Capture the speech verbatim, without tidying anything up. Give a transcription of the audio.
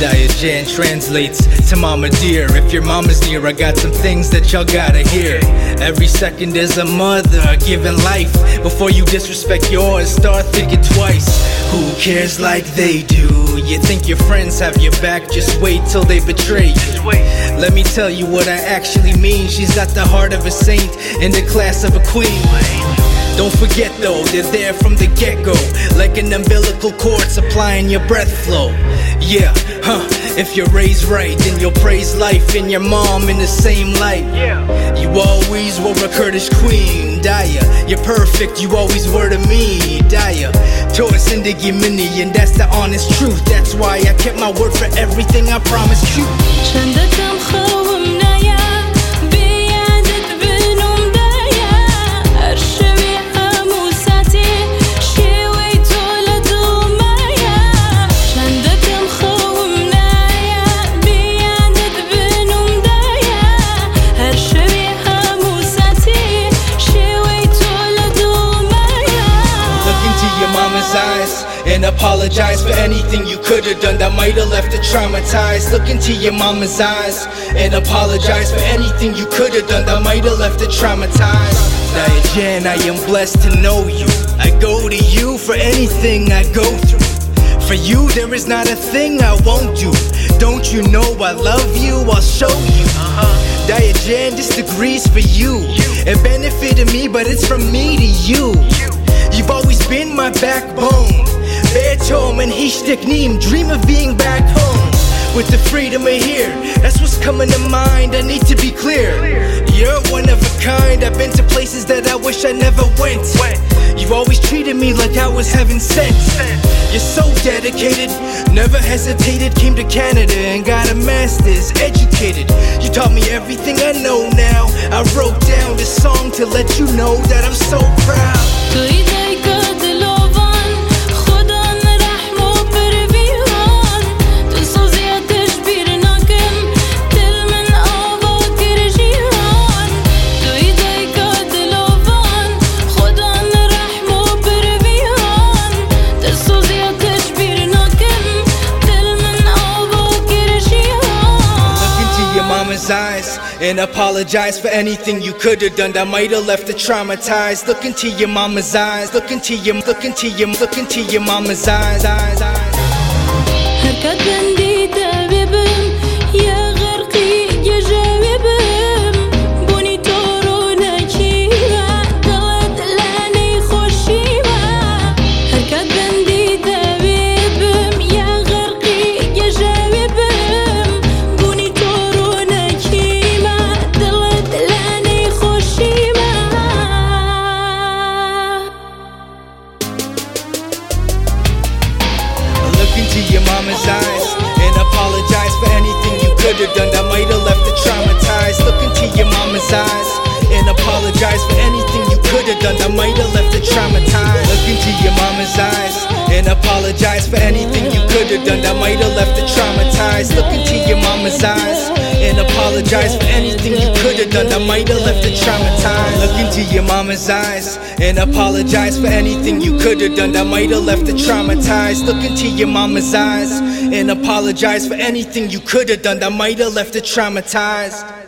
Diajan translates to mama dear. If your mama's near, I got some things that y'all gotta hear. Every second is a mother giving life. Before you disrespect yours, start thinking twice. Who cares like they do? You think your friends have your back, just wait till they betray you. Let me tell you what I actually mean. She's got the heart of a saint and the class of a queen. Don't forget though, they're there from the get-go, like an umbilical cord supplying your breath flow. Yeah, huh, if you're raised right, then you'll praise life and your mom in the same light. You always were a Kurdish queen, Daya. You're perfect, you always were to me, Daya. Towards Indigi Mini, and that's the honest truth. That's why I kept my word for everything I promised you. And apologize for anything you could have done that might have left her traumatized. Look into your mama's eyes and apologize for anything you could have done that might have left her traumatized. Diajan, I am blessed to know you. I go to you for anything I go through. For you there is not a thing I won't do. Don't you know I love you? I'll show you. uh-huh. Diajan, this degree's for you. It benefited me, but it's from me to you. You've always been my backbone. Betom and Hishteknim, dream of being back home with the freedom of here. That's what's coming to mind, I need to be clear. You're one of a kind, I've been to places that I wish I never went. You've always treated me like I was heaven sent. You're so dedicated, never hesitated. Came to Canada and got a master's, educated. You taught me everything I know now. I wrote down this song to let you know that I'm so proud. Eyes and apologize for anything you could have done that might have left her traumatized. Look into your mama's eyes. Look into your, look into your, look into your mama's eyes. eyes, eyes. Your mama's eyes and apologize for anything you could have done that might have left her traumatized. Look into your mama's eyes and apologize for anything you could have done that might have left her traumatized. Look into your mama's eyes and apologize for anything you could have done that might have left her traumatized. Look into your mama's eyes and apologize for anything you could have done that might have left her traumatized. Look into your mama's eyes and apologize for anything you could have done that might have left her traumatized. Look into your mama's eyes and apologize for anything you could have done that might have left her traumatized.